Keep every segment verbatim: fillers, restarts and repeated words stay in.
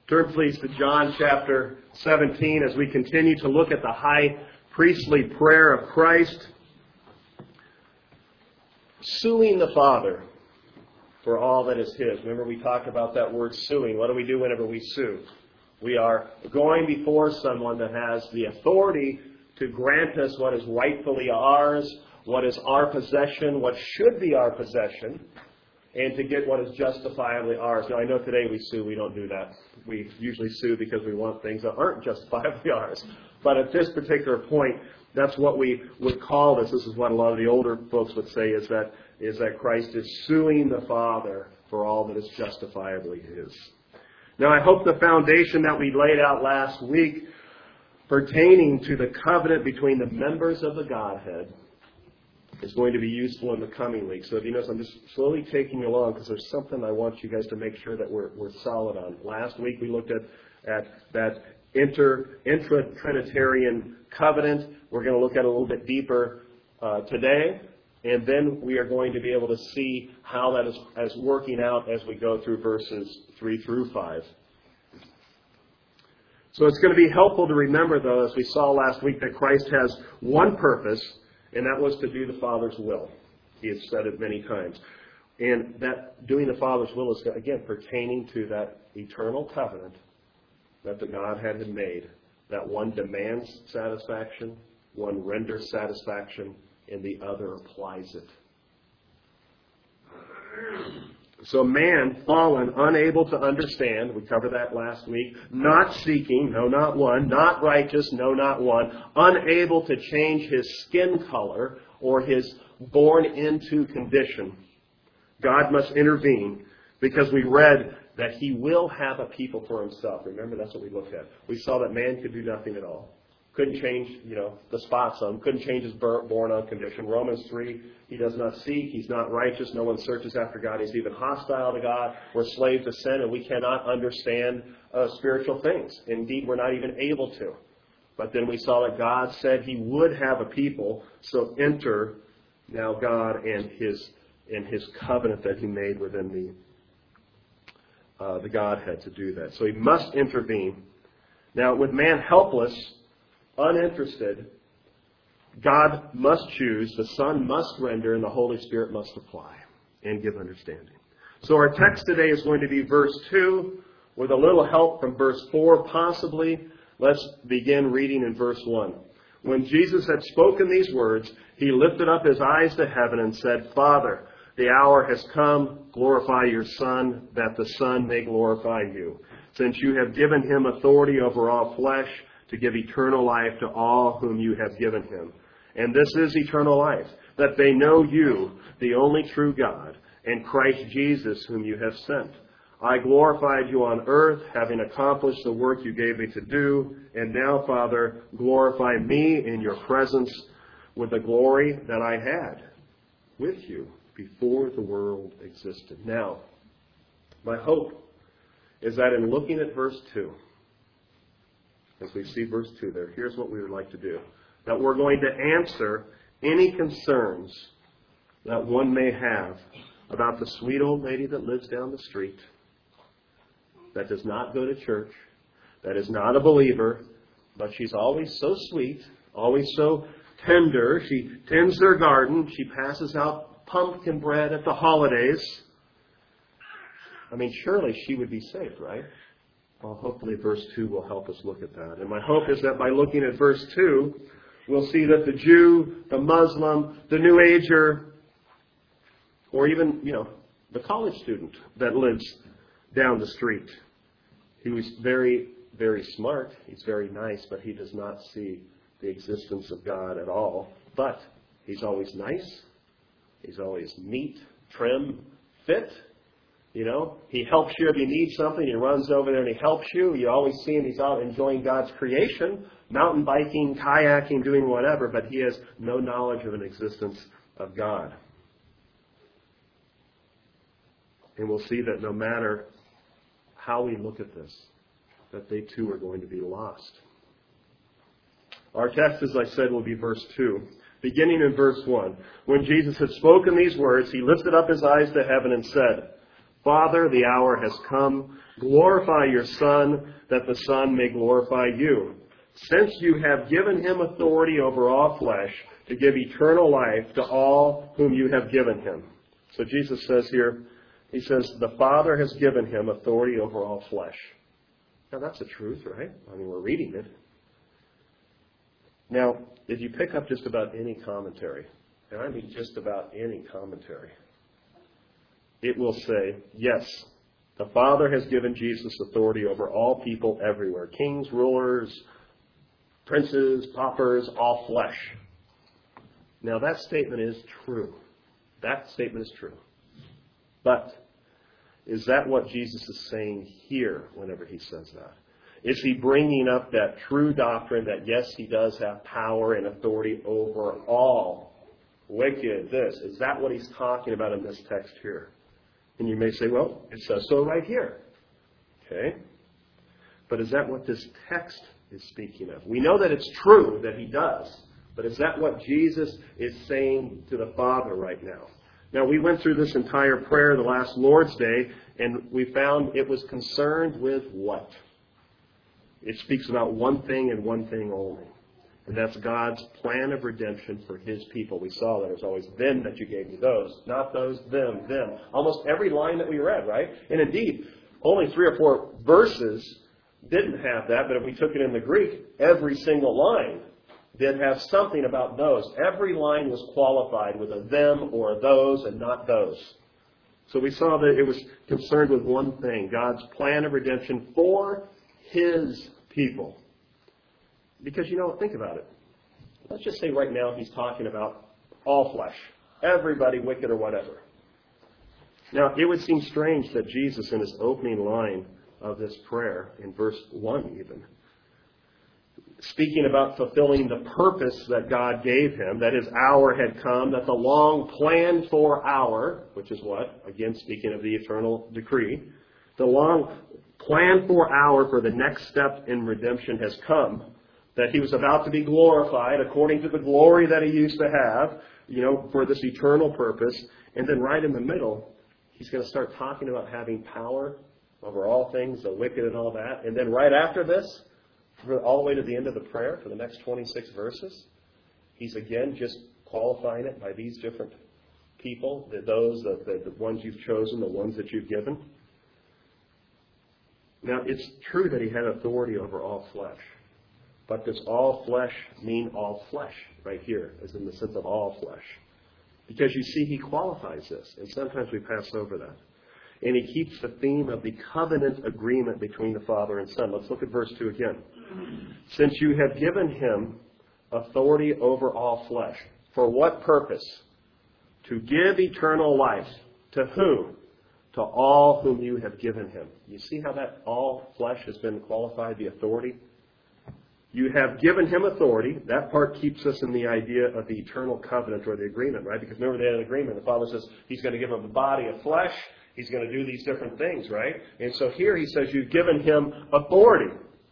Turn please to John chapter seventeen as we continue to look at the high priestly prayer of Christ, suing the Father for all that is His. Remember we talked about that word suing. What do we do whenever we sue? We are going before someone that has the authority to grant us what is rightfully ours, what is our possession, what should be our possession, and to get what is justifiably ours. Now, I know today we sue. We don't do that. We usually sue because we want things that aren't justifiably ours. But at this particular point, that's what we would call this. This is what a lot of the older folks would say, is that is that Christ is suing the Father for all that is justifiably His. Now, I hope the foundation that we laid out last week pertaining to the covenant between the members of the Godhead is going to be useful in the coming week. So if you notice, I'm just slowly taking you along because there's something I want you guys to make sure that we're, we're solid on. Last week we looked at, at that inter, intra-Trinitarian covenant. We're going to look at it a little bit deeper uh, today. And then we are going to be able to see how that is, is working out as we go through verses three through five. So it's going to be helpful to remember, though, as we saw last week, that Christ has one purpose, and that was to do the Father's will. He has said it many times. And that doing the Father's will is, again, pertaining to that eternal covenant that the Godhead had made. That one demands satisfaction, one renders satisfaction, and the other applies it. So man, fallen, unable to understand, we covered that last week, not seeking, no, not one, not righteous, no, not one, unable to change his skin color or his born into condition. God must intervene because we read that He will have a people for Himself. Remember, that's what we looked at. We saw that man could do nothing at all. Couldn't change, you know, the spots on him. Couldn't change his born on condition. Romans three, he does not seek. He's not righteous. No one searches after God. He's even hostile to God. We're slaves to sin, and we cannot understand uh, spiritual things. Indeed, we're not even able to. But then we saw that God said He would have a people. So enter now God and His and His covenant that He made within the uh, the Godhead to do that. So He must intervene. Now, with man helpless, uninterested, God must choose, the Son must render, and the Holy Spirit must apply and give understanding. So our text today is going to be verse two, with a little help from verse four possibly. Let's begin reading in verse one. When Jesus had spoken these words, He lifted up His eyes to heaven and said, Father, the hour has come, glorify your Son, that the Son may glorify you, since you have given Him authority over all flesh, to give eternal life to all whom you have given Him. And this is eternal life, that they know you, the only true God, and Christ Jesus whom you have sent. I glorified you on earth, having accomplished the work you gave me to do. And now, Father, glorify me in your presence with the glory that I had with you before the world existed. Now, my hope is that in looking at verse two, as we see verse two there, here's what we would like to do. That we're going to answer any concerns that one may have about the sweet old lady that lives down the street, that does not go to church, that is not a believer, but she's always so sweet, always so tender. She tends their garden. She passes out pumpkin bread at the holidays. I mean, surely she would be saved, right? Well, hopefully verse two will help us look at that. And my hope is that by looking at verse two, we'll see that the Jew, the Muslim, the New Ager, or even, you know, the college student that lives down the street, he was very, very smart. He's very nice, but he does not see the existence of God at all. But he's always nice. He's always neat, trim, fit. You know, he helps you if you need something. He runs over there and he helps you. You always see him. He's out enjoying God's creation, mountain biking, kayaking, doing whatever, but he has no knowledge of an existence of God. And we'll see that no matter how we look at this, that they too are going to be lost. Our text, as I said, will be verse two. Beginning in verse one. When Jesus had spoken these words, He lifted up His eyes to heaven and said, Father, the hour has come. Glorify your Son, that the Son may glorify you. Since you have given him authority over all flesh, to give eternal life to all whom you have given him. So Jesus says here, he says, the Father has given him authority over all flesh. Now that's the truth, right? I mean, we're reading it. Now, if you pick up just about any commentary, and I mean just about any commentary, it will say, yes, the Father has given Jesus authority over all people everywhere. Kings, rulers, princes, paupers, all flesh. Now that statement is true. That statement is true. But is that what Jesus is saying here whenever he says that? Is he bringing up that true doctrine that yes, he does have power and authority over all wicked, this? Is that what he's talking about in this text here? And you may say, well, it says so right here. Okay. But is that what this text is speaking of? We know that it's true that he does. But is that what Jesus is saying to the Father right now? Now, we went through this entire prayer the last Lord's Day, and we found it was concerned with what? It speaks about one thing and one thing only. And that's God's plan of redemption for his people. We saw that it was always them that you gave me those, not those, them, them. Almost every line that we read, right? And indeed, only three or four verses didn't have that, but if we took it in the Greek, every single line did have something about those. Every line was qualified with a them or a those and not those. So we saw that it was concerned with one thing, God's plan of redemption for his people. Because, you know, think about it. Let's just say right now he's talking about all flesh. Everybody, wicked or whatever. Now, it would seem strange that Jesus, in his opening line of this prayer, in verse one even, speaking about fulfilling the purpose that God gave him, that his hour had come, that the long planned for hour, which is what? Again, speaking of the eternal decree. The long planned for hour for the next step in redemption has come. That he was about to be glorified according to the glory that he used to have, you know, for this eternal purpose. And then right in the middle, he's going to start talking about having power over all things, the wicked and all that. And then right after this, all the way to the end of the prayer, for the next twenty-six verses, he's again just qualifying it by these different people, those, the, the, the ones you've chosen, the ones that you've given. Now, it's true that he had authority over all flesh. But does all flesh mean all flesh right here, as in the sense of all flesh? Because you see, he qualifies this, and sometimes we pass over that. And he keeps the theme of the covenant agreement between the Father and Son. Let's look at verse two again. Since you have given him authority over all flesh, for what purpose? To give eternal life. To whom? To all whom you have given him. You see how that all flesh has been qualified, the authority? You have given him authority. That part keeps us in the idea of the eternal covenant or the agreement, right? Because remember, they had an agreement. The Father says he's going to give him a body of flesh. He's going to do these different things, right? And so here he says you've given him authority.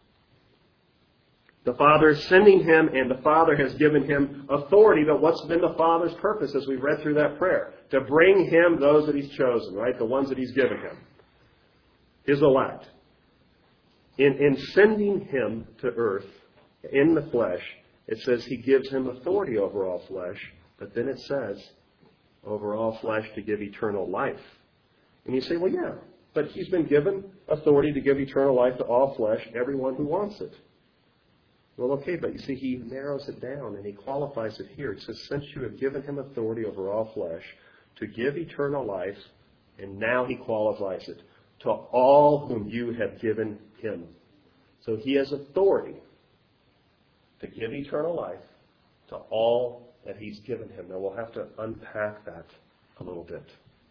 The Father is sending him, and the Father has given him authority. But what's been the Father's purpose as we read through that prayer? To bring him those that he's chosen, right? The ones that he's given him. His elect. In, in sending him to earth, in the flesh, it says he gives him authority over all flesh, but then it says over all flesh to give eternal life. And you say, well, yeah, but he's been given authority to give eternal life to all flesh, everyone who wants it. Well, okay, but you see, he narrows it down and he qualifies it here. It says, since you have given him authority over all flesh to give eternal life, and now he qualifies it, to all whom you have given him. So he has authority to give eternal life to all that he's given him. Now we'll have to unpack that a little bit.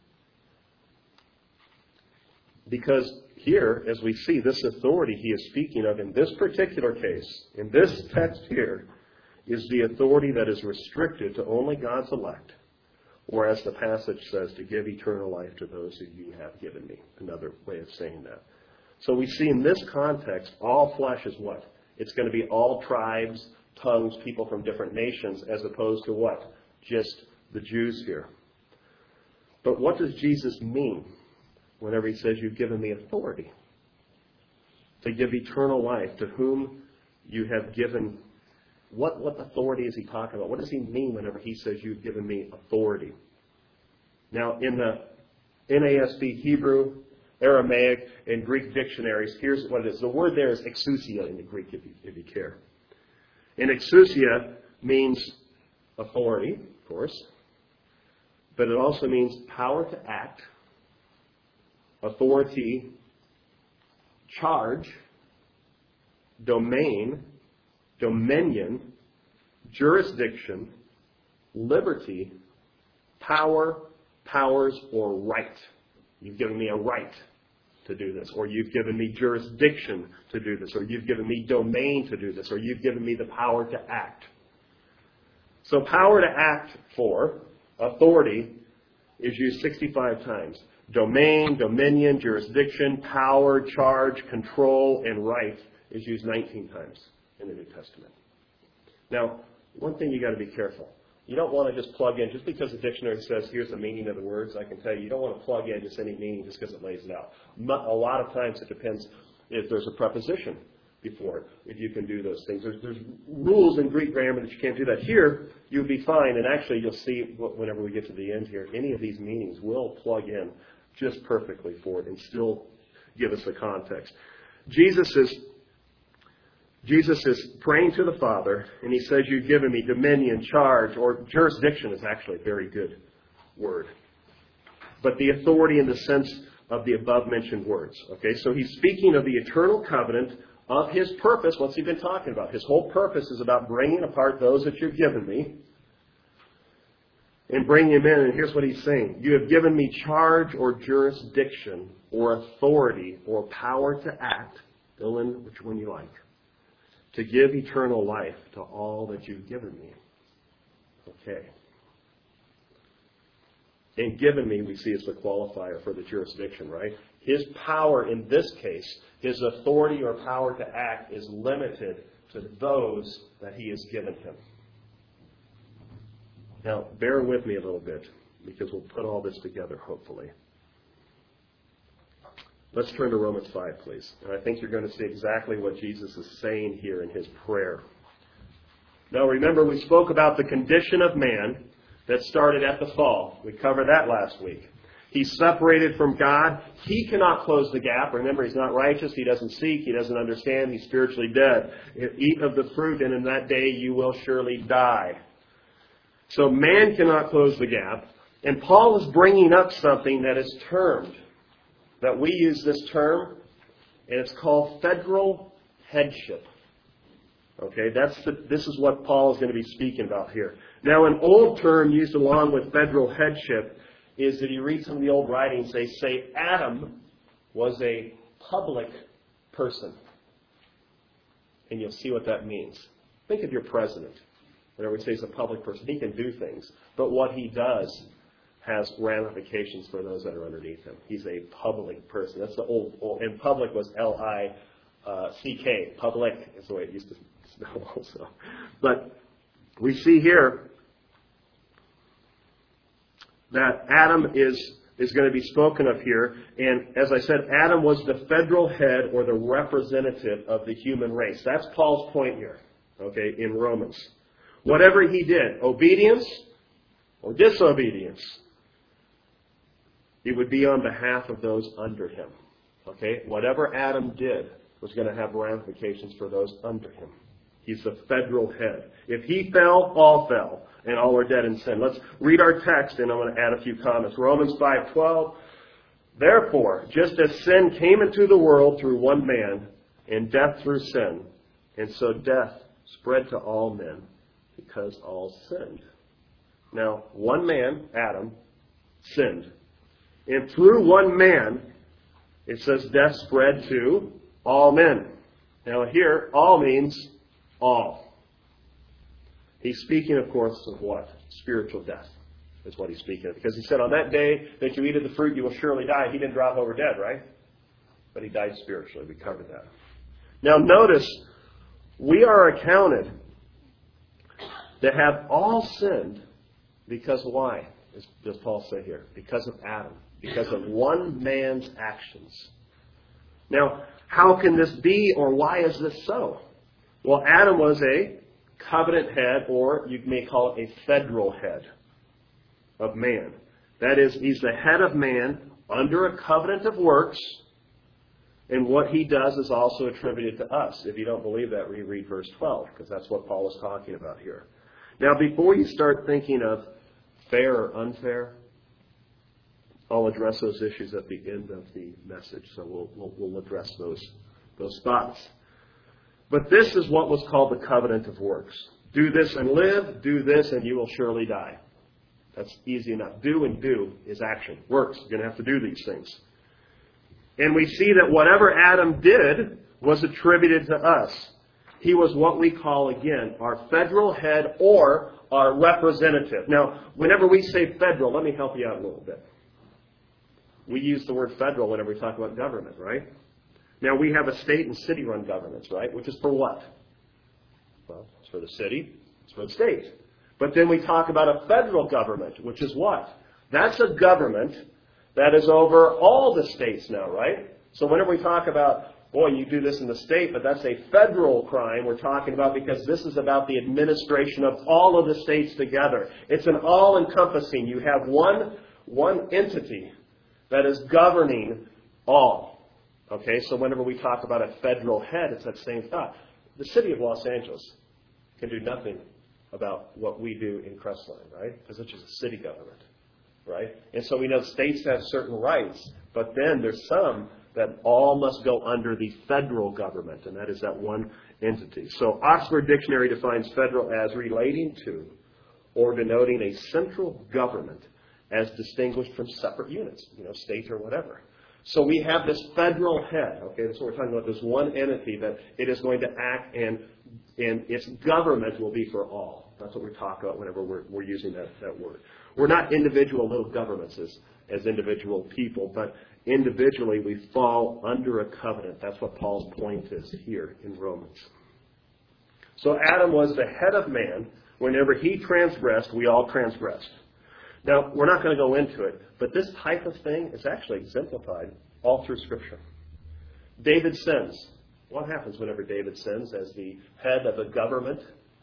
Because here, as we see, this authority he is speaking of in this particular case, in this text here, is the authority that is restricted to only God's elect. Or as the passage says, to give eternal life to those who you have given me. Another way of saying that. So we see in this context, all flesh is what? It's going to be all tribes, tongues, people from different nations, as opposed to what? Just the Jews here. But what does Jesus mean whenever he says, you've given me authority? to give eternal life to whom you have given. What, what authority is he talking about? What does he mean whenever he says you've given me authority? Now, in the N A S B Hebrew, Aramaic, and Greek dictionaries, here's what it is. The word there is exousia in the Greek, if you, if you care. And exousia means authority, of course, but it also means power to act, authority, charge, domain, dominion, jurisdiction, liberty, power, powers, or right. You've given me a right to do this, or you've given me jurisdiction to do this, or you've given me domain to do this, or you've given me the power to act. So power to act for, authority, is used sixty-five times. Domain, dominion, jurisdiction, power, charge, control, and right is used nineteen times in the New Testament. Now, one thing you got to be careful. You don't want to just plug in, just because the dictionary says here's the meaning of the words, I can tell you, you don't want to plug in just any meaning just because it lays it out. A lot of times it depends if there's a preposition before it, if you can do those things. There's, there's rules in Greek grammar that you can't do that. Here, you'll be fine, and actually you'll see whenever we get to the end here, any of these meanings will plug in just perfectly for it and still give us the context. Jesus is Jesus is praying to the Father, and he says, you've given me dominion, charge, or jurisdiction is actually a very good word. But the authority in the sense of the above-mentioned words. Okay, so he's speaking of the eternal covenant of his purpose. What's he been talking about? His whole purpose is about bringing apart those that you've given me and bringing them in. And here's what he's saying. You have given me charge or jurisdiction or authority or power to act. Fill in which one you like. To give eternal life to all that you've given me. Okay. And given me, we see, is the qualifier for the jurisdiction, right? His power in this case, his authority or power to act is limited to those that he has given him. Now, bear with me a little bit, because we'll put all this together, hopefully. Let's turn to Romans five, please. And I think you're going to see exactly what Jesus is saying here in his prayer. Now, remember, we spoke about the condition of man that started at the fall. We covered that last week. He's separated from God. He cannot close the gap. Remember, he's not righteous. He doesn't seek. He doesn't understand. He's spiritually dead. Eat of the fruit, and in that day you will surely die. So man cannot close the gap. And Paul is bringing up something that is termed, that we use this term, and it's called federal headship. Okay, that's the, this is what Paul is going to be speaking about here. Now, an old term used along with federal headship is that you read some of the old writings, they say Adam was a public person. And you'll see what that means. Think of your president. Whenever we say he's a public person, he can do things. But what he does has ramifications for those that are underneath him. He's a public person. That's the old, old and public was L I C K. Public is the way it used to spell also. But we see here that Adam is, is going to be spoken of here. And as I said, Adam was the federal head or the representative of the human race. That's Paul's point here, okay, in Romans. Whatever he did, obedience or disobedience, it would be on behalf of those under him. Okay? Whatever Adam did was going to have ramifications for those under him. He's the federal head. If he fell, all fell, and all are dead in sin. Let's read our text, and I'm going to add a few comments. Romans five twelve. Therefore, just as sin came into the world through one man, and death through sin, and so death spread to all men, because all sinned. Now, one man, Adam, sinned. And through one man, it says death spread to all men. Now here, all means all. He's speaking, of course, of what? Spiritual death is what he's speaking of. Because he said, on that day that you eat of the fruit, you will surely die. He didn't drop over dead, right? But he died spiritually. We covered that. Now notice, we are accounted that have all sinned because why? As does Paul say here? Because of Adam. Because of one man's actions. Now, How can this be, or why is this so? Well, Adam was a covenant head, or you may call it a federal head of man. That is, he's the head of man under a covenant of works, and what he does is also attributed to us. If you don't believe that, reread verse twelve, because that's what Paul is talking about here. Now, before you start thinking of fair or unfair, I'll address those issues at the end of the message, so we'll, we'll, we'll address those, those thoughts. But this is what was called the covenant of works. Do this and live, do this and you will surely die. That's easy enough. Do and do is action. Works. You're going to have to do these things. And we see that whatever Adam did was attributed to us. He was what we call, again, our federal head or our representative. Now, whenever we say federal, let me help you out a little bit. We use the word federal whenever we talk about government, right? Now, we have a state and city-run governments, right? Which is for what? Well, it's for the city. It's for the state. But then we talk about a federal government, which is what? That's a government that is over all the states now, right? So whenever we talk about, boy, you do this in the state, but that's a federal crime we're talking about, because this is about the administration of all of the states together. It's an all-encompassing. You have one, one entity that is governing all. Okay, so whenever we talk about a federal head, it's that same thought. The city of Los Angeles can do nothing about what we do in Crestline, right? Because it's just a city government, right? And so we know states have certain rights, but then there's some that all must go under the federal government, and that is that one entity. So Oxford Dictionary defines federal as relating to or denoting a central government as distinguished from separate units, you know, state or whatever. So we have this federal head, okay, that's what we're talking about, this one entity that it is going to act, and and its government will be for all. That's what we talk about whenever we're, we're using that, that word. We're not individual little governments as, as individual people, but individually we fall under a covenant. That's what Paul's point is here in Romans. So Adam was the head of man. Whenever he transgressed, we all transgressed. Now, we're not going to go into it, but this type of thing is actually exemplified all through Scripture. David sins. What happens whenever David sins as the head of a government?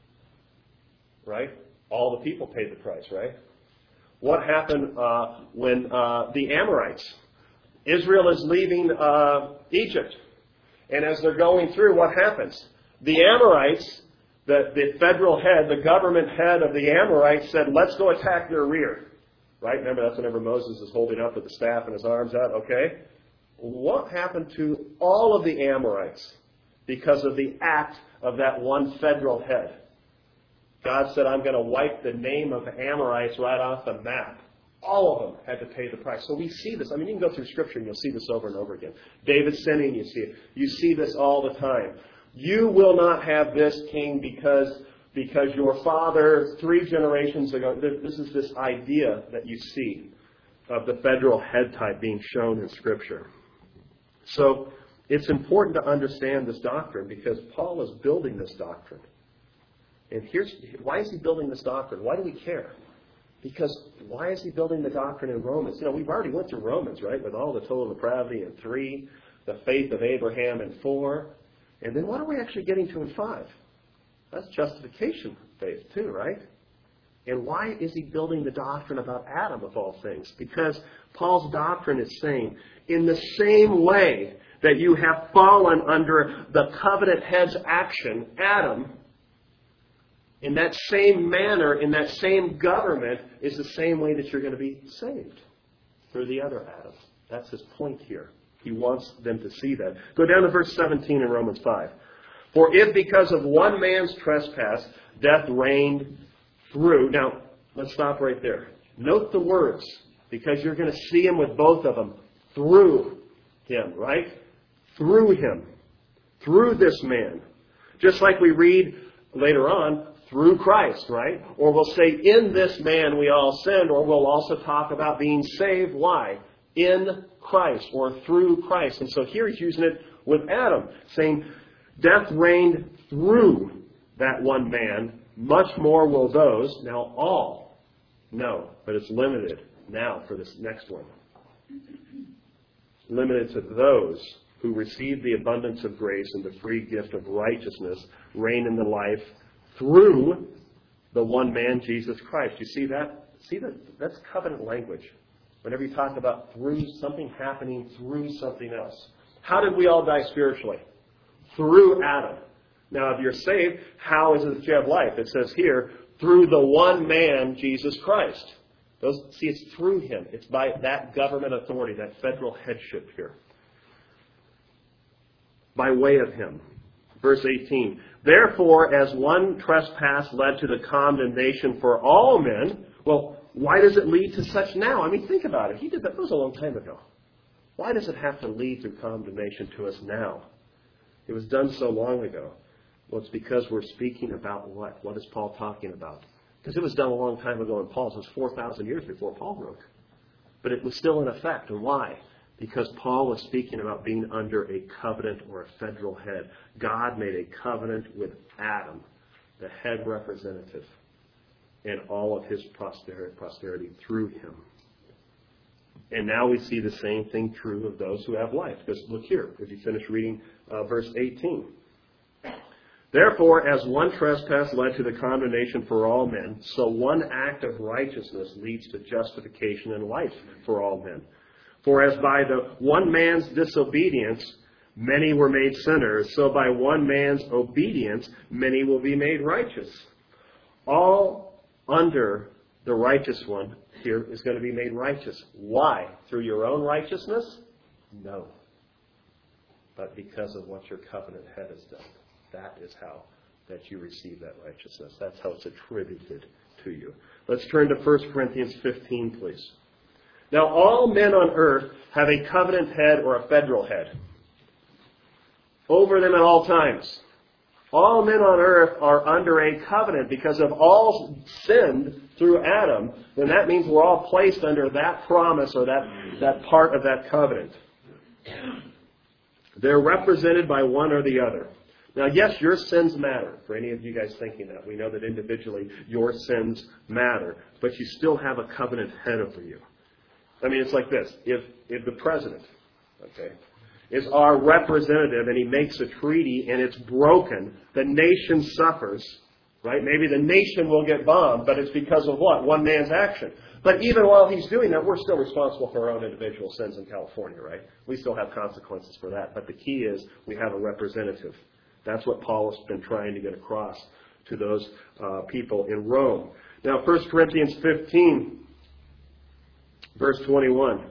Right? All the people paid the price, right? What happened uh, when uh, the Amorites? Israel is leaving uh, Egypt. And as they're going through, what happens? The Amorites, the, the federal head, the government head of the Amorites said, let's go attack their rear. Right? Remember, that's whenever Moses is holding up with the staff and his arms out. Okay? What happened to all of the Amorites because of the act of that one federal head? God said, I'm going to wipe the name of the Amorites right off the map. All of them had to pay the price. So we see this. I mean, you can go through Scripture and you'll see this over and over again. David sinning, you see it. You see this all the time. You will not have this king because... Because your father, three generations ago, this is this idea that you see of the federal head type being shown in Scripture. So it's important to understand this doctrine because Paul is building this doctrine. And here's why is he building this doctrine? Why do we care? Because why is he building the doctrine in Romans? You know, we've already went through Romans, right, with all the total depravity in three, the faith of Abraham in four, and then what are we actually getting to in five? That's justification faith too, right? And why is he building the doctrine about Adam of all things? Because Paul's doctrine is saying, in the same way that you have fallen under the covenant head's action, Adam, in that same manner, in that same government, is the same way that you're going to be saved through the other Adam. That's his point here. He wants them to see that. Go down to verse seventeen in Romans five. For if because of one man's trespass, death reigned through. Now, let's stop right there. Note the words, because you're going to see him with both of them. Through him, right? Through him. Through this man. Just like we read later on, through Christ, right? Or we'll say, in this man we all sinned. Or we'll also talk about being saved. Why? In Christ, or through Christ. And so here he's using it with Adam, saying, death reigned through that one man. Much more will those, now all, no, but it's limited now for this next one. Limited to those who received the abundance of grace and the free gift of righteousness reign in the life through the one man, Jesus Christ. You see that? See that? That's covenant language. Whenever you talk about through something happening through something else. How did we all die spiritually? Through Adam. Now, if you're saved, how is it that you have life? It says here, through the one man, Jesus Christ. Those, see, it's through him. It's by that government authority, that federal headship here. By way of him. Verse eighteen. Therefore, as one trespass led to the condemnation for all men, well, why does it lead to such now? I mean, think about it. He did that. That was a long time ago. Why does it have to lead through condemnation to us now? It was done so long ago. Well, it's because we're speaking about what? What is Paul talking about? Because it was done a long time ago in Paul's. It was four thousand years before Paul wrote. But it was still in effect. And why? Because Paul was speaking about being under a covenant or a federal head. God made a covenant with Adam, the head representative, and all of his posterity, posterity through him. And now we see the same thing true of those who have life. Because look here, if you finish reading uh, verse eighteen. Therefore, as one trespass led to the condemnation for all men, so one act of righteousness leads to justification and life for all men. For as by the one man's disobedience many were made sinners, so by one man's obedience many will be made righteous. All under the righteous one here is going to be made righteous. Why? Through your own righteousness? No. But because of what your covenant head has done. That is how that you receive that righteousness. That's how it's attributed to you. Let's turn to First Corinthians fifteen, please. Now, all men on earth have a covenant head or a federal head over them at all times. All men on earth are under a covenant because if all sinned through Adam, then that means we're all placed under that promise or that, that part of that covenant. They're represented by one or the other. Now, yes, your sins matter. For any of you guys thinking that, we know that individually your sins matter, but you still have a covenant head over you. I mean, it's like this. If if the president, okay, is our representative and he makes a treaty and it's broken, the nation suffers, right? Maybe the nation will get bombed, but it's because of what? One man's action. But even while he's doing that, we're still responsible for our own individual sins in California, right? We still have consequences for that. But the key is we have a representative. That's what Paul has been trying to get across to those uh, people in Rome. Now, First Corinthians fifteen, verse twenty-one.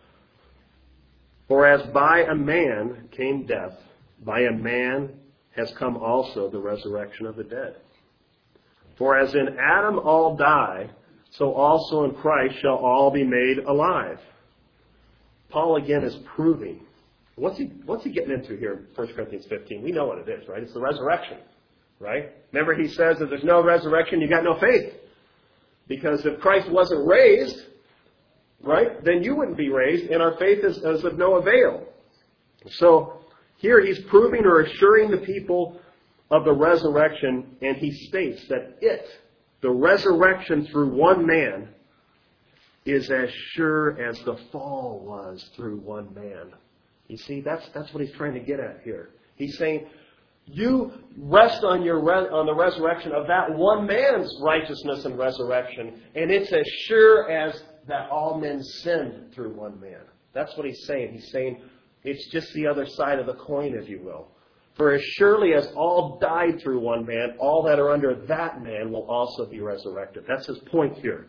For as by a man came death, by a man has come also the resurrection of the dead. For as in Adam all die, so also in Christ shall all be made alive. Paul again is proving. What's he, what's he getting into here in First Corinthians fifteen? We know what it is, right? It's the resurrection, right? Remember he says that there's no resurrection, you got no faith. Because if Christ wasn't raised, right, then you wouldn't be raised, and our faith is, is of no avail. So here he's proving or assuring the people of the resurrection, and he states that it, the resurrection through one man, is as sure as the fall was through one man. You see, that's that's what he's trying to get at here. He's saying, you rest on your re- on the resurrection of that one man's righteousness and resurrection, and it's as sure as that all men sinned through one man. That's what he's saying. He's saying it's just the other side of the coin, if you will. For as surely as all died through one man, all that are under that man will also be resurrected. That's his point here.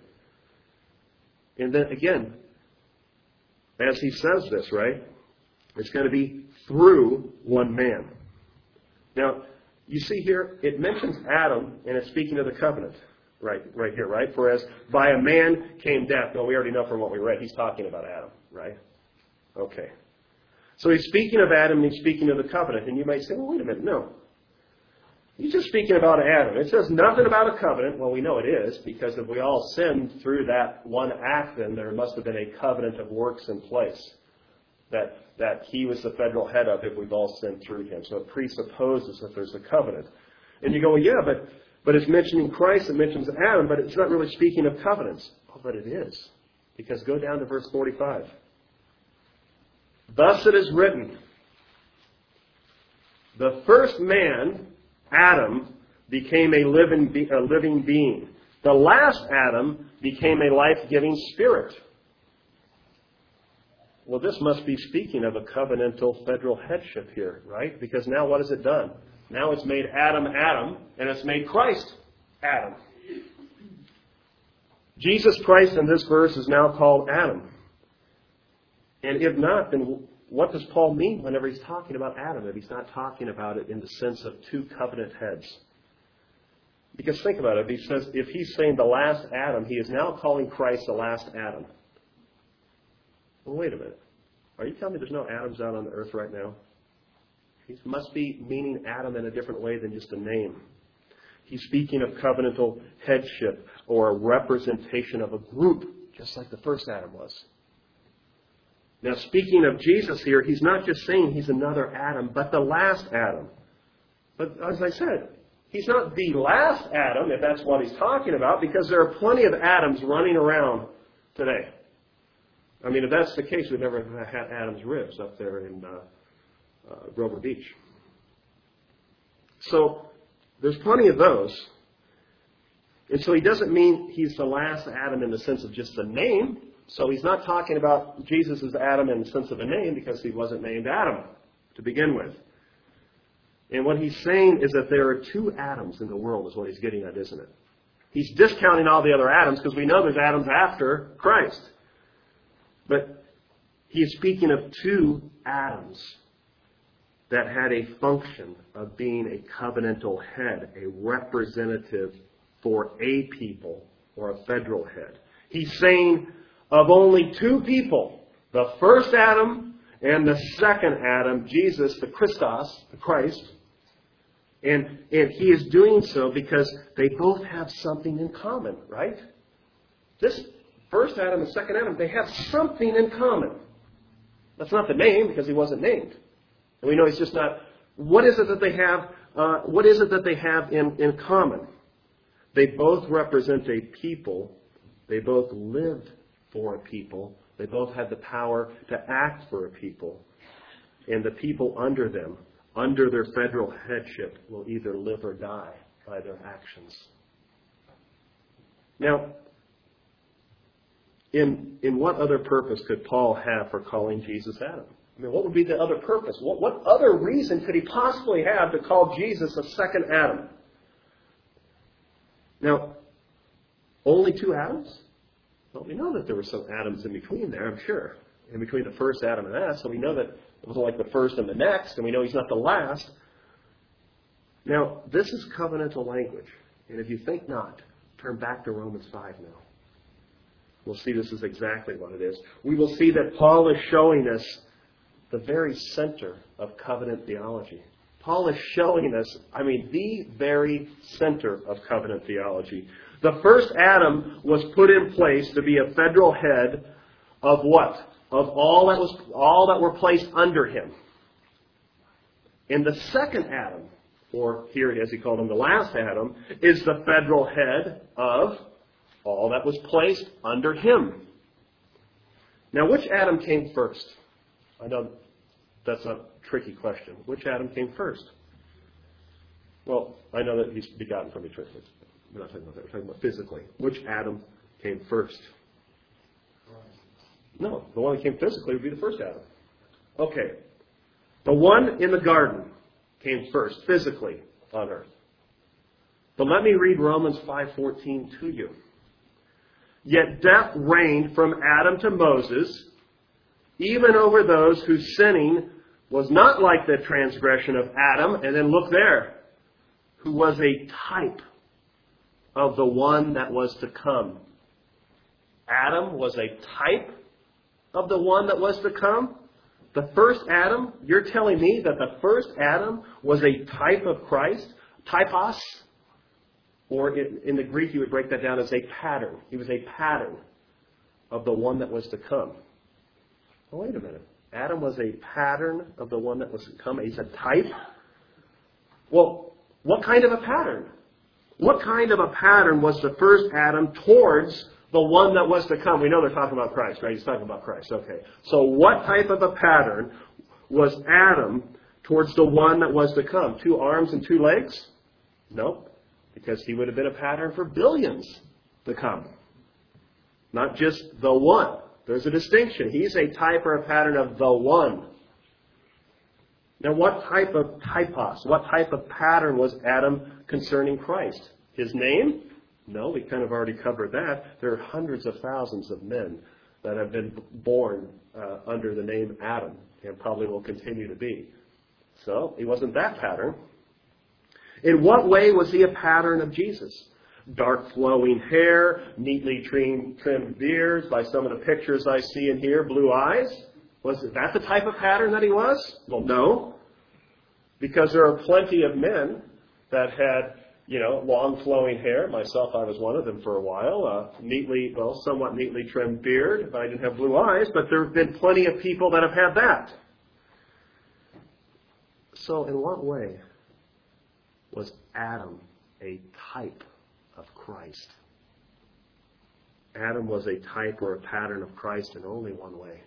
And then again, as he says this, right, it's going to be through one man. Now, you see here, it mentions Adam, and it's speaking of the covenant. Right, right here, right? For as by a man came death. Well, we already know from what we read, he's talking about Adam, right? Okay. So he's speaking of Adam and he's speaking of the covenant. And you might say, well, wait a minute, no. He's just speaking about Adam. It says nothing about a covenant. Well, we know it is, because if we all sinned through that one act, then there must have been a covenant of works in place that, that he was the federal head of if we've all sinned through him. So it presupposes that there's a covenant. And you go, well, yeah, but... But it's mentioning Christ, it mentions Adam, but it's not really speaking of covenants. Oh, but it is. Because go down to verse forty-five. Thus it is written, The first man, Adam, became a living, be- a living being. The last Adam became a life-giving spirit. Well, this must be speaking of a covenantal federal headship here, right? Because now what has it done? Now it's made Adam Adam, and it's made Christ Adam. Jesus Christ in this verse is now called Adam. And if not, then what does Paul mean whenever he's talking about Adam, if he's not talking about it in the sense of two covenant heads? Because think about it. If he says, if he's saying the last Adam, he is now calling Christ the last Adam. Well, wait a minute. Are you telling me there's no Adams out on the earth right now? He must be meaning Adam in a different way than just a name. He's speaking of covenantal headship or a representation of a group, just like the first Adam was. Now, speaking of Jesus here, he's not just saying he's another Adam, but the last Adam. But as I said, he's not the last Adam, if that's what he's talking about, because there are plenty of Adams running around today. I mean, if that's the case, we've never had Adam's ribs up there in uh, uh, Grover Beach. So, there's plenty of those. And so he doesn't mean he's the last Adam in the sense of just the name. So he's not talking about Jesus as Adam in the sense of a name because he wasn't named Adam to begin with. And what he's saying is that there are two Adams in the world is what he's getting at, isn't it? He's discounting all the other Adams because we know there's Adams after Christ. But he is speaking of two Adams that had a function of being a covenantal head, a representative for a people or a federal head. He's saying of only two people, the first Adam and the second Adam, Jesus, the Christos, the Christ. And, and he is doing so because they both have something in common, right? This first Adam and second Adam, they have something in common. That's not the name because he wasn't named. And we know he's just not. What is it that they have? Uh, what is it that they have in, in common? They both represent a people. They both lived for a people. They both had the power to act for a people. And the people under them, under their federal headship, will either live or die by their actions. Now, in, in what other purpose could Paul have for calling Jesus Adam? I mean, what would be the other purpose? What, what other reason could he possibly have to call Jesus a second Adam? Now, only two Adams? Well, we know that there were some Adams in between there, I'm sure. In between the first Adam and that. So we know that it wasn't like the first and the next, and we know he's not the last. Now, this is covenantal language. And if you think not, turn back to Romans five now. We'll see this is exactly what it is. We will see that Paul is showing us the very center of covenant theology. Paul is showing us, I mean, the very center of covenant theology. The first Adam was put in place to be a federal head of what? Of all that was all that were placed under him. And the second Adam, or here as he called him the last Adam, is the federal head of all that was placed under him. Now, which Adam came first? I know that's a tricky question. Which Adam came first? Well, I know that he's begotten from each other. We're not talking about that. We're talking about physically. Which Adam came first? No, the one that came physically would be the first Adam. Okay. The one in the garden came first, physically, on earth. But let me read Romans five fourteen to you. Yet death reigned from Adam to Moses, even over those whose sinning was not like the transgression of Adam. And then look there, who was a type of the one that was to come. Adam was a type of the one that was to come. The first Adam, you're telling me that the first Adam was a type of Christ? Typos? Or in, in the Greek you would break that down as a pattern. He was a pattern of the one that was to come. Oh, wait a minute. Adam was a pattern of the one that was to come. He's a type? Well, what kind of a pattern? What kind of a pattern was the first Adam towards the one that was to come? We know they're talking about Christ, right? He's talking about Christ. Okay. So what type of a pattern was Adam towards the one that was to come. Two arms and two legs? Nope. Because he would have been a pattern for billions to come. Not just the one. There's a distinction. He's a type or a pattern of the one. Now what type of typos, what type of pattern was Adam concerning Christ? His name? No, we kind of already covered that. There are hundreds of thousands of men that have been born uh, under the name Adam and probably will continue to be. So he wasn't that pattern. In what way was he a pattern of Jesus? Dark flowing hair, neatly trimmed, trimmed beards, by some of the pictures I see in here, blue eyes. Was that the type of pattern that he was? Well, no. Because there are plenty of men that had, you know, long flowing hair. Myself, I was one of them for a while. Uh, neatly, well, somewhat neatly trimmed beard. I didn't have blue eyes, but there have been plenty of people that have had that. So in what way was Adam a type of Christ? Adam was a type or a pattern of Christ in only one way.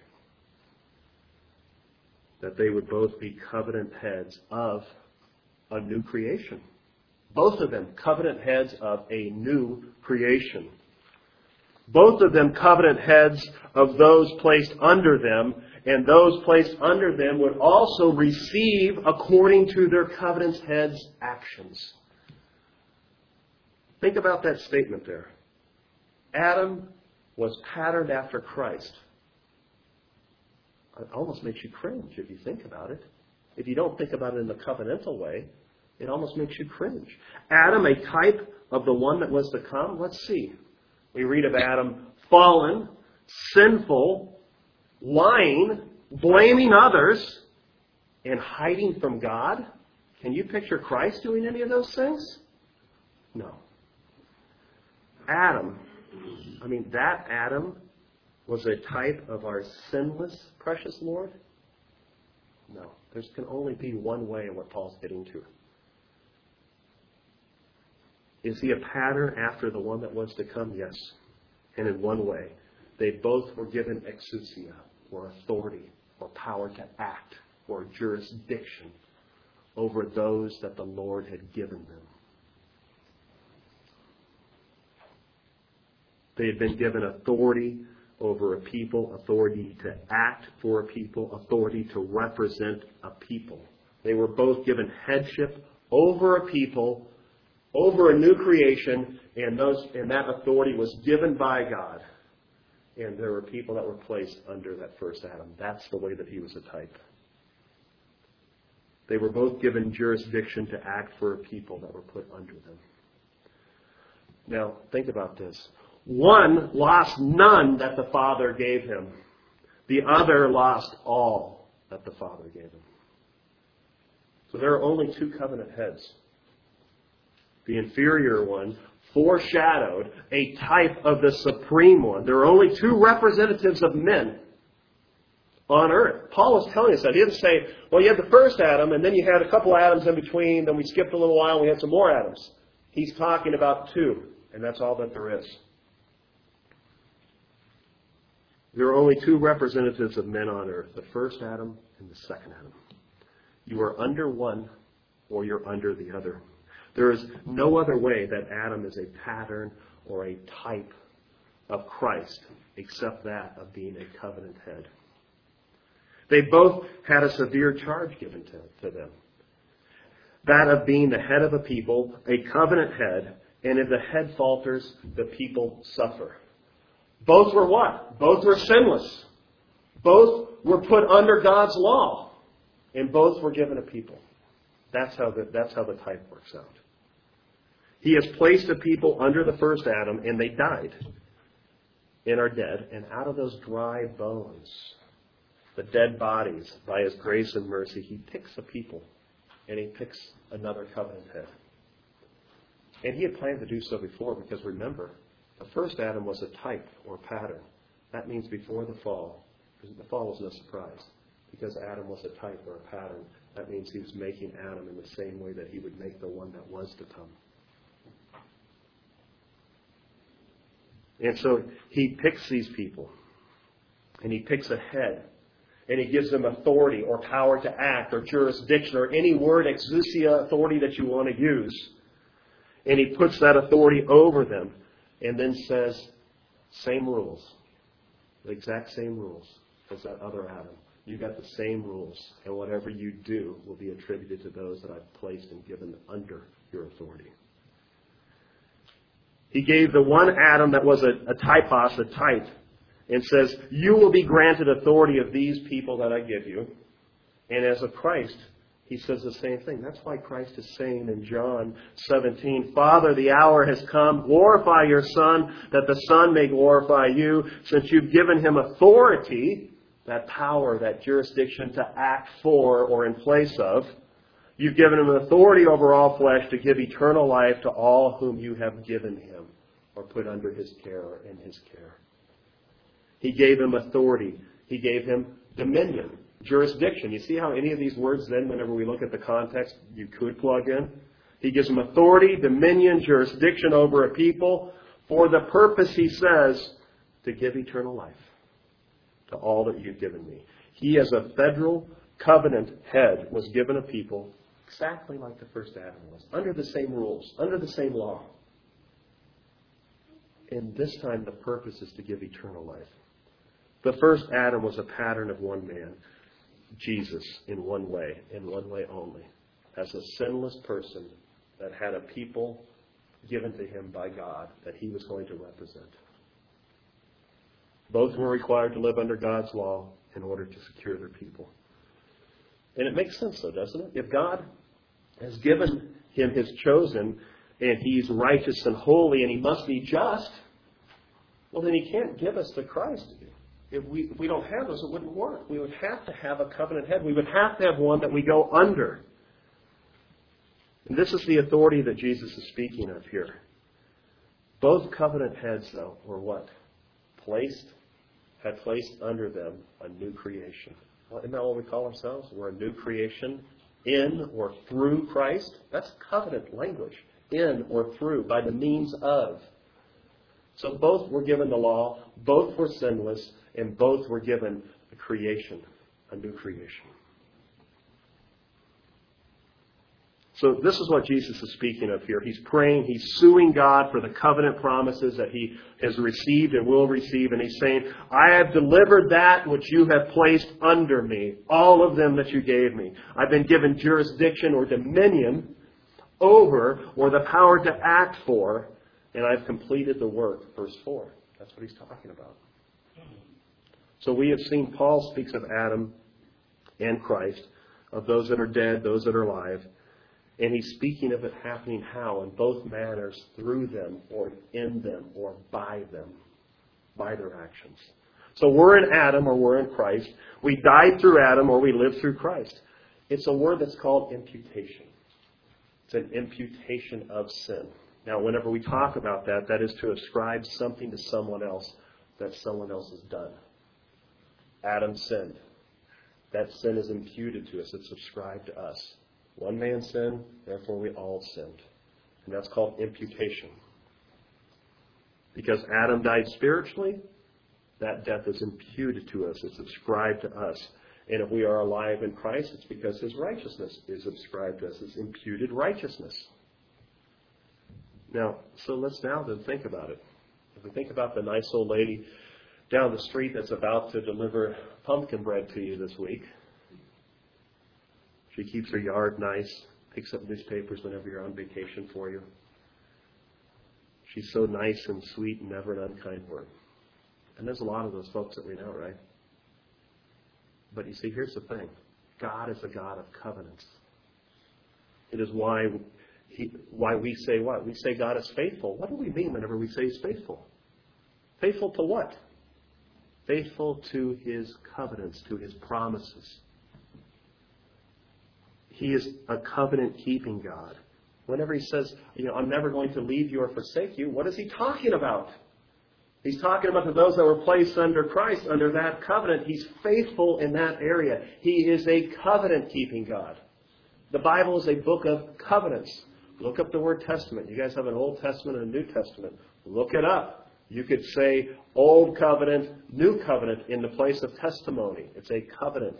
That they would both be covenant heads of a new creation. Both of them covenant heads of a new creation. Both of them covenant heads of those placed under them, and those placed under them would also receive according to their covenant heads' actions. Think about that statement there. Adam was patterned after Christ. It almost makes you cringe if you think about it. If you don't think about it in the covenantal way, it almost makes you cringe. Adam, a type of the one that was to come. Let's see. We read of Adam fallen, sinful, lying, blaming others, and hiding from God. Can you picture Christ doing any of those things? No. Adam, I mean, that Adam was a type of our sinless, precious Lord? No. There can only be one way in what Paul's getting to. Is he a pattern after the one that was to come? Yes. And in one way. They both were given exousia, or authority, or power to act, or jurisdiction over those that the Lord had given them. They had been given authority over a people, authority to act for a people, authority to represent a people. They were both given headship over a people, over a new creation, and those and that authority was given by God. And there were people that were placed under that first Adam. That's the way that he was a type. They were both given jurisdiction to act for a people that were put under them. Now, think about this. One lost none that the Father gave him. The other lost all that the Father gave him. So there are only two covenant heads. The inferior one foreshadowed a type of the supreme one. There are only two representatives of men on earth. Paul is telling us that. He didn't say, well, you had the first Adam, and then you had a couple Adams in between, then we skipped a little while, and we had some more Adams. He's talking about two, and that's all that there is. There are only two representatives of men on earth, the first Adam and the second Adam. You are under one or you're under the other. There is no other way that Adam is a pattern or a type of Christ except that of being a covenant head. They both had a severe charge given to, to them. That of being the head of a people, a covenant head, and if the head falters, the people suffer. Both were what? Both were sinless. Both were put under God's law. And both were given a people. That's how the, that's how the type works out. He has placed a people under the first Adam, and they died and are dead. And out of those dry bones, the dead bodies, by his grace and mercy, he picks a people. And he picks another covenant head. And he had planned to do so before, because remember, the first Adam was a type or pattern. That means before the fall. The fall was no surprise. Because Adam was a type or a pattern, that means he was making Adam in the same way that he would make the one that was to come. And so he picks these people. And he picks a head. And He gives them authority or power to act or jurisdiction or any word, exousia, authority that you want to use. And He puts that authority over them and then says, same rules. The exact same rules as that other Adam. You've got the same rules. And whatever you do will be attributed to those that I've placed and given under your authority. He gave the one Adam that was a, a typos, a type, and says, you will be granted authority of these people that I give you. And as a Christ, He says the same thing. That's why Christ is saying in John seventeen, Father, the hour has come. Glorify your Son, that the Son may glorify you, since you've given Him authority, that power, that jurisdiction to act for or in place of. You've given Him authority over all flesh to give eternal life to all whom you have given Him or put under His care or in His care. He gave Him authority. He gave Him dominion, jurisdiction. You see how any of these words then, whenever we look at the context, you could plug in? He gives Him authority, dominion, jurisdiction over a people for the purpose, He says, to give eternal life to all that you've given me. He, as a federal covenant head, was given a people exactly like the first Adam was, under the same rules, under the same law. And this time the purpose is to give eternal life. The first Adam was a pattern of one man, Jesus, in one way, in one way only, as a sinless person that had a people given to him by God that he was going to represent. Both were required to live under God's law in order to secure their people. And it makes sense, though, doesn't it? If God has given him his chosen, and he's righteous and holy, and he must be just, well, then he can't give us the Christ. If we, if we don't have those, it wouldn't work. We would have to have a covenant head. We would have to have one that we go under. And this is the authority that Jesus is speaking of here. Both covenant heads, though, were what? Placed, had placed under them a new creation. Well, isn't that what we call ourselves? We're a new creation in or through Christ. That's covenant language. In or through, by the means of. So both were given the law, both were sinless, and both were given a creation, a new creation. So this is what Jesus is speaking of here. He's praying, he's suing God for the covenant promises that he has received and will receive. And he's saying, I have delivered that which you have placed under me, all of them that you gave me. I've been given jurisdiction or dominion over, or the power to act for, and I've completed the work. Verse four. That's what he's talking about. So we have seen Paul speaks of Adam and Christ, of those that are dead, those that are alive. And he's speaking of it happening how? In both manners, through them, or in them, or by them, by their actions. So we're in Adam, or we're in Christ. We died through Adam, or we live through Christ. It's a word that's called imputation. It's an imputation of sin. Now, whenever we talk about that, that is to ascribe something to someone else that someone else has done. Adam sinned. That sin is imputed to us. It's ascribed to us. One man sinned, therefore we all sinned. And that's called imputation. Because Adam died spiritually, that death is imputed to us. It's ascribed to us. And if we are alive in Christ, it's because his righteousness is ascribed to us. It's imputed righteousness. Now, so let's now then think about it. If we think about the nice old lady down the street that's about to deliver pumpkin bread to you this week. She keeps her yard nice, picks up newspapers whenever you're on vacation for you. She's so nice and sweet and never an unkind word. And there's a lot of those folks that we know, right? But you see, here's the thing. God is a God of covenants. It is why he, why we say what? We say God is faithful. What do we mean whenever we say He's faithful? Faithful to what? Faithful to His covenants, to His promises. He is a covenant-keeping God. Whenever He says, you know, I'm never going to leave you or forsake you, what is He talking about? He's talking about those that were placed under Christ, under that covenant. He's faithful in that area. He is a covenant-keeping God. The Bible is a book of covenants. Look up the word Testament. You guys have an Old Testament and a New Testament. Look it up. You could say Old Covenant, New Covenant in the place of testimony. It's a covenant.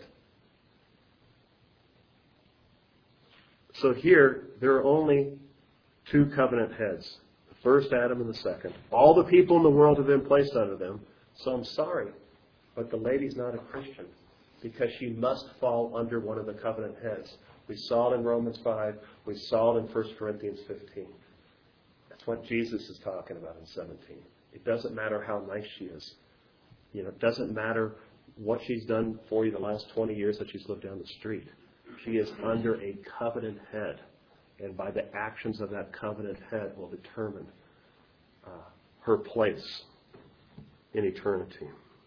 So here, there are only two covenant heads. The first Adam and the second. All the people in the world have been placed under them. So I'm sorry, but the lady's not a Christian because she must fall under one of the covenant heads. We saw it in Romans five. We saw it in First Corinthians fifteen. That's what Jesus is talking about in seventeen. It doesn't matter how nice she is. You know, it doesn't matter what she's done for you the last twenty years that she's lived down the street. She is under a covenant head. And by the actions of that covenant head will determine uh, her place in eternity.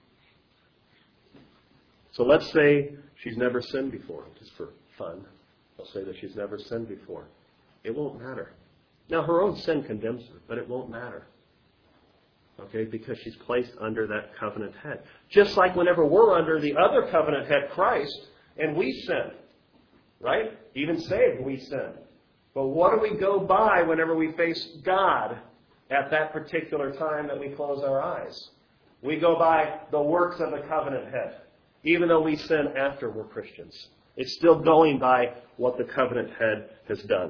So let's say she's never sinned before, just for fun. I'll say that she's never sinned before. It won't matter. Now, her own sin condemns her, but it won't matter. Okay, because she's placed under that covenant head. Just like whenever we're under the other covenant head, Christ, and we sin. Right? Even saved, we sin. But what do we go by whenever we face God at that particular time that we close our eyes? We go by the works of the covenant head. Even though we sin after we're Christians. It's still going by what the covenant head has done.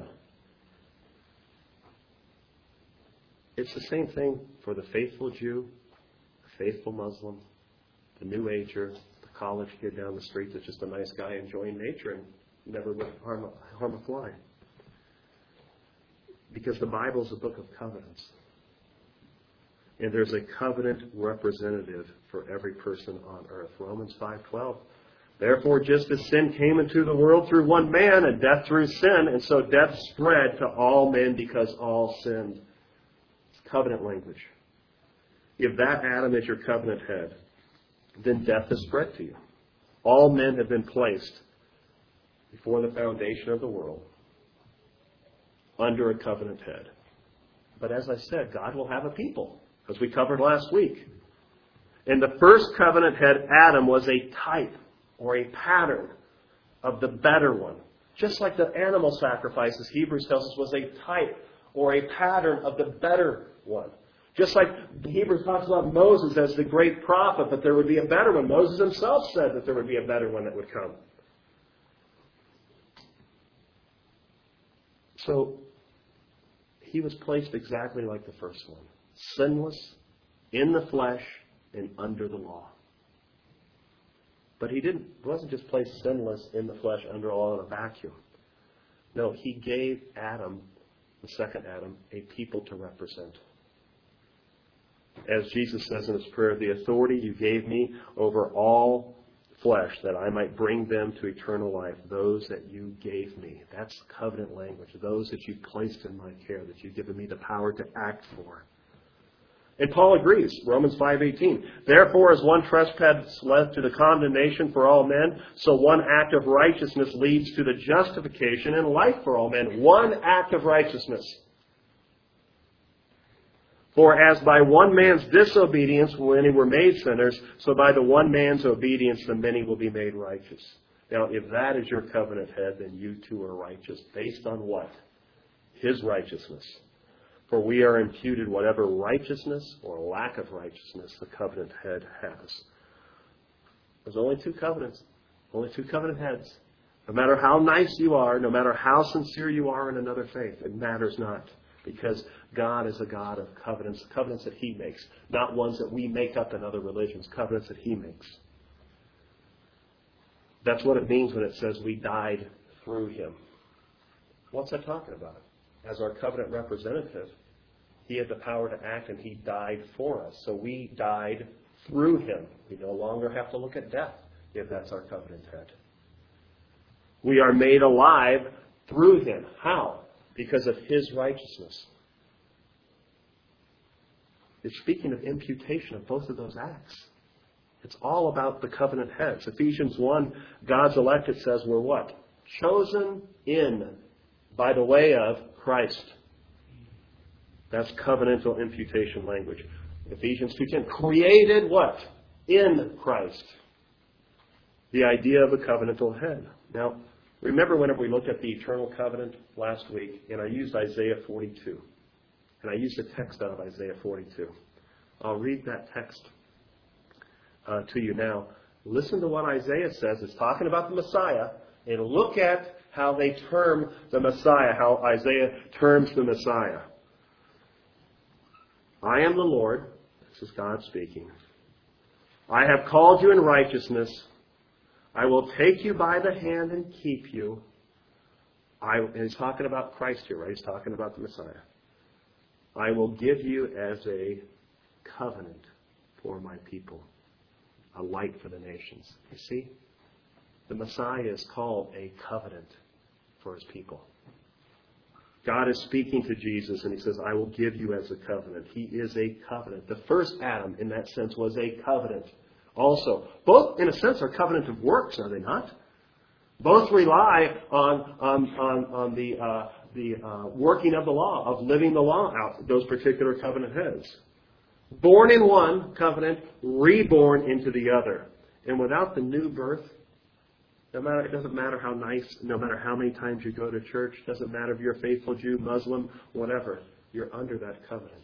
It's the same thing for the faithful Jew, the faithful Muslim, the New Ager, the college kid down the street that's just a nice guy enjoying nature and never would harm a, harm a fly. Because the Bible is a book of covenants. And there's a covenant representative for every person on earth. Romans five twelve. Therefore, just as sin came into the world through one man, and death through sin, and so death spread to all men because all sinned. It's covenant language. If that Adam is your covenant head, then death has spread to you. All men have been placed before the foundation of the world under a covenant head. But as I said, God will have a people, as we covered last week. And the first covenant head, Adam, was a type or a pattern of the better one. Just like the animal sacrifices, Hebrews tells us, was a type or a pattern of the better one. Just like Hebrews talks about Moses as the great prophet, but there would be a better one. Moses himself said that there would be a better one that would come. So, he was placed exactly like the first one. Sinless, in the flesh, and under the law. But he didn't wasn't just placed sinless in the flesh under law in a vacuum. No, he gave Adam, the second Adam, a people to represent. As Jesus says in his prayer, the authority you gave me over all flesh, that I might bring them to eternal life, those that you gave me. That's covenant language. Those that you placed in my care, that you've given me the power to act for. And Paul agrees, Romans five eighteen. Therefore, as one trespass led to the condemnation for all men, so one act of righteousness leads to the justification and life for all men. One act of righteousness. For as by one man's disobedience many were made sinners, so by the one man's obedience the many will be made righteous. Now, if that is your covenant head, then you too are righteous. Based on what? His righteousness. For we are imputed whatever righteousness or lack of righteousness the covenant head has. There's only two covenants. Only two covenant heads. No matter how nice you are, no matter how sincere you are in another faith, it matters not. Because God is a God of covenants, covenants that He makes, not ones that we make up in other religions, covenants that He makes. That's what it means when it says we died through Him. What's that talking about? As our covenant representative, He had the power to act and He died for us. So we died through Him. We no longer have to look at death if that's our covenant head. We are made alive through Him. How? Because of His righteousness. It's speaking of imputation of both of those acts. It's all about the covenant heads. Ephesians one, God's elect, it says, we're what? Chosen in by the way of Christ. That's covenantal imputation language. Ephesians two ten, created what? In Christ. The idea of a covenantal head. Now, remember whenever we looked at the eternal covenant last week, and I used Isaiah forty-two. And I used a text out of Isaiah forty-two. I'll read that text uh, to you now. Listen to what Isaiah says. It's talking about the Messiah. And look at how they term the Messiah, how Isaiah terms the Messiah. I am the Lord. This is God speaking. I have called you in righteousness. I will take you by the hand and keep you. I, and he's talking about Christ here, right? He's talking about the Messiah. I will give you as a covenant for my people, a light for the nations. You see? The Messiah is called a covenant for his people. God is speaking to Jesus, and he says, I will give you as a covenant. He is a covenant. The first Adam, in that sense, was a covenant also. Both, in a sense, are covenant of works, are they not? Both rely on, on, on, on the, uh, the uh, working of the law, of living the law out, those particular covenant heads. Born in one covenant, reborn into the other. And without the new birth, no matter, it doesn't matter how nice, no matter how many times you go to church, it doesn't matter if you're a faithful Jew, Muslim, whatever, you're under that covenant.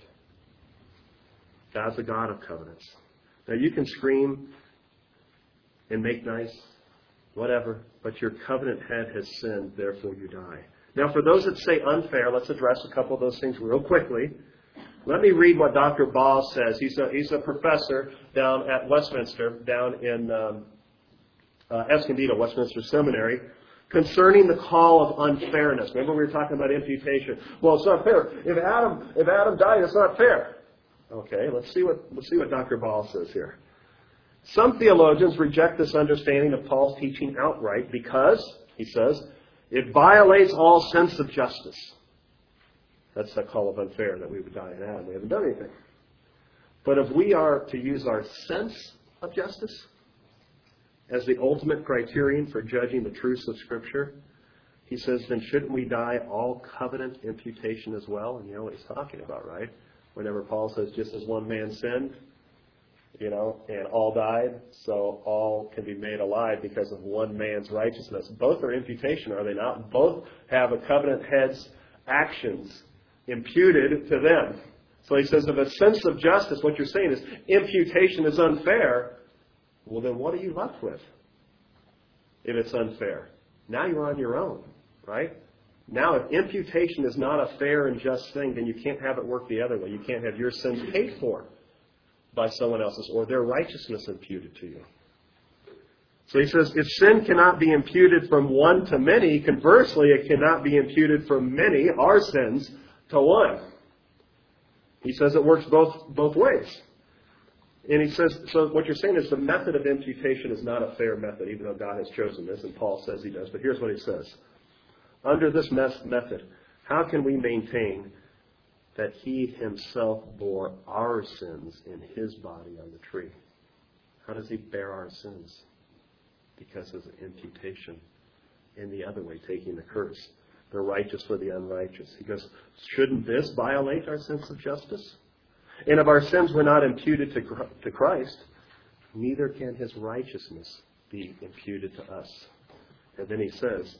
God's a God of covenants. Now you can scream and make nice, whatever, but your covenant head has sinned, therefore you die. Now for those that say unfair, let's address a couple of those things real quickly. Let me read what Doctor Ball says. He's a, he's a professor down at Westminster, down in um, uh, Escondido, Westminster Seminary, concerning the call of unfairness. Remember we were talking about imputation. Well, it's not fair. If Adam, if Adam died, it's not fair. Okay, let's see what let's see what Doctor Ball says here. Some theologians reject this understanding of Paul's teaching outright because, he says, it violates all sense of justice. That's the call of unfair, that we would die in Adam. We haven't done anything. But if we are to use our sense of justice as the ultimate criterion for judging the truths of Scripture, he says, then shouldn't we die all covenant imputation as well? And you know what he's talking about, right? Whenever Paul says, just as one man sinned, you know, and all died, so all can be made alive because of one man's righteousness. Both are imputation, are they not? Both have a covenant head's actions imputed to them. So he says, if a sense of justice, what you're saying is imputation is unfair, well then what are you left with if it's unfair? Now you're on your own, right? Now if imputation is not a fair and just thing, then you can't have it work the other way. You can't have your sins paid for by someone else's or their righteousness imputed to you. So he says, if sin cannot be imputed from one to many, conversely, it cannot be imputed from many, our sins, to one. He says it works both both ways. And he says, so what you're saying is the method of imputation is not a fair method, even though God has chosen this, and Paul says he does. But here's what he says. Under this method, how can we maintain that he himself bore our sins in his body on the tree? How does he bear our sins? Because of the imputation. In the other way, taking the curse. The righteous for the unrighteous. He goes, shouldn't this violate our sense of justice? And if our sins were not imputed to, to Christ, neither can his righteousness be imputed to us. And then he says,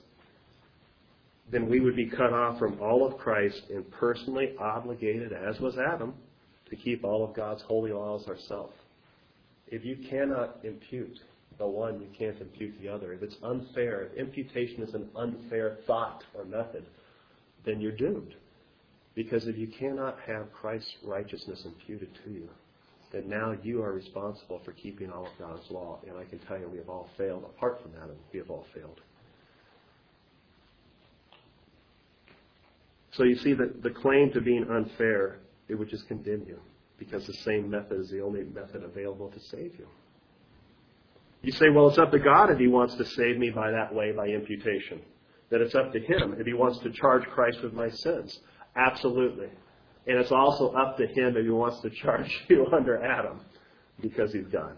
then we would be cut off from all of Christ and personally obligated, as was Adam, to keep all of God's holy laws ourselves. If you cannot impute the one, you can't impute the other. If it's unfair, if imputation is an unfair thought or method, then you're doomed. Because if you cannot have Christ's righteousness imputed to you, then now you are responsible for keeping all of God's law. And I can tell you we have all failed. Apart from Adam, we have all failed. So you see that the claim to being unfair, it would just condemn you. Because the same method is the only method available to save you. You say, well, it's up to God if he wants to save me by that way, by imputation. That it's up to him if he wants to charge Christ with my sins. Absolutely. And it's also up to him if he wants to charge you under Adam, because he's God.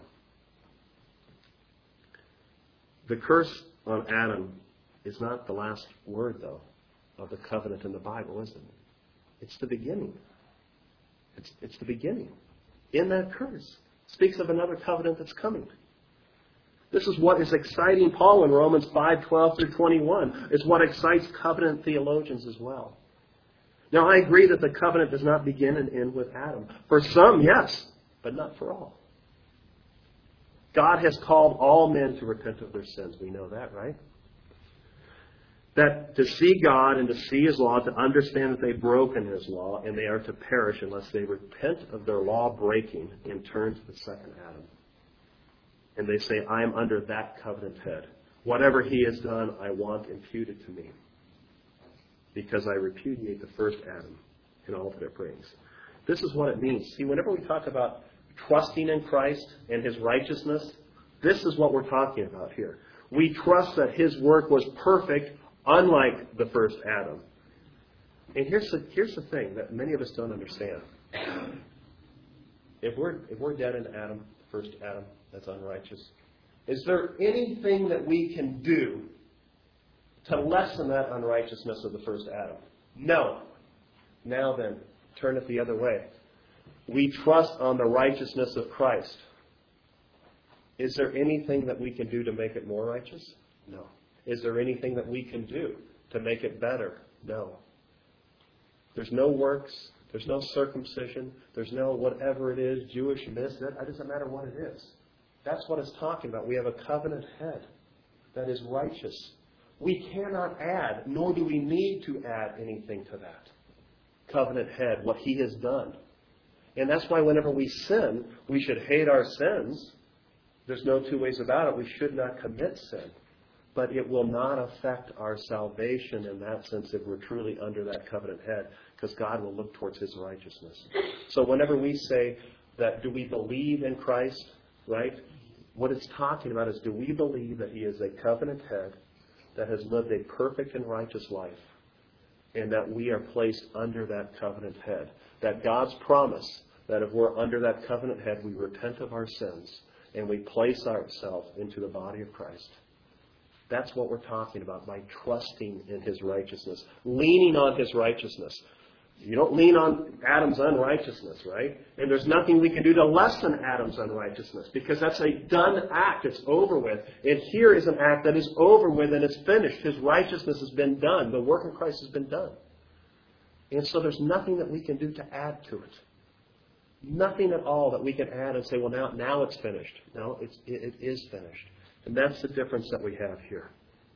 The curse on Adam is not the last word, though, of the covenant in the Bible, is it? It's the beginning. It's, it's the beginning. In that curse, it speaks of another covenant that's coming. This is what is exciting Paul in Romans five, twelve through twenty-one. It's what excites covenant theologians as well. Now, I agree that the covenant does not begin and end with Adam. For some, yes. but not for all. God has called all men to repent of their sins. We know that, right? That to see God and to see His law, to understand that they've broken His law, and they are to perish unless they repent of their law breaking and turn to the second Adam. And they say, I am under that covenant head. Whatever he has done, I want imputed to me. Because I repudiate the first Adam and all that it brings. This is what it means. See, whenever we talk about trusting in Christ and His righteousness, this is what we're talking about here. We trust that His work was perfect, unlike the first Adam. And here's the, here's the thing that many of us don't understand. If we're, if we're dead in Adam, the first Adam, that's unrighteous, is there anything that we can do to lessen that unrighteousness of the first Adam? No. Now then, turn it the other way. We trust on the righteousness of Christ. Is there anything that we can do to make it more righteous? No. Is there anything that we can do to make it better? No. There's no works. There's no circumcision. There's no whatever it is, Jewish this. It doesn't matter what it is. That's what it's talking about. We have a covenant head that is righteous. We cannot add, nor do we need to add anything to that covenant head, what He has done. And that's why whenever we sin, we should hate our sins. There's no two ways about it. We should not commit sin. But it will not affect our salvation in that sense if we're truly under that covenant head, because God will look towards His righteousness. So whenever we say that, do we believe in Christ, right? What it's talking about is, do we believe that He is a covenant head that has lived a perfect and righteous life, and that we are placed under that covenant head? That God's promise that if we're under that covenant head, we repent of our sins and we place ourselves into the body of Christ. That's what we're talking about by trusting in His righteousness, leaning on His righteousness. You don't lean on Adam's unrighteousness, right? And there's nothing we can do to lessen Adam's unrighteousness, because that's a done act. It's over with. And here is an act that is over with and it's finished. His righteousness has been done. The work of Christ has been done. And so there's nothing that we can do to add to it. Nothing at all that we can add and say, well, now, now it's finished. No, it's, it, it is finished. And that's the difference that we have here.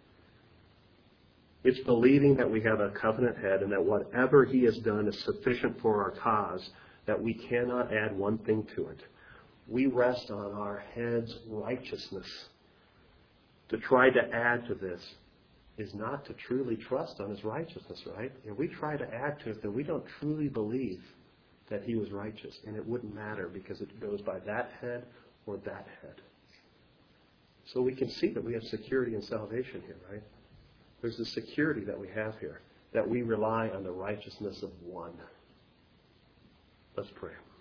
It's believing that we have a covenant head and that whatever He has done is sufficient for our cause, that we cannot add one thing to it. We rest on our head's righteousness. To try to add to this is not to truly trust on His righteousness, right? If we try to add to it, then we don't truly believe that He was righteous. And it wouldn't matter because it goes by that head or that head. So we can see that we have security in salvation here, right? There's the security that we have here, that we rely on the righteousness of one. Let's pray.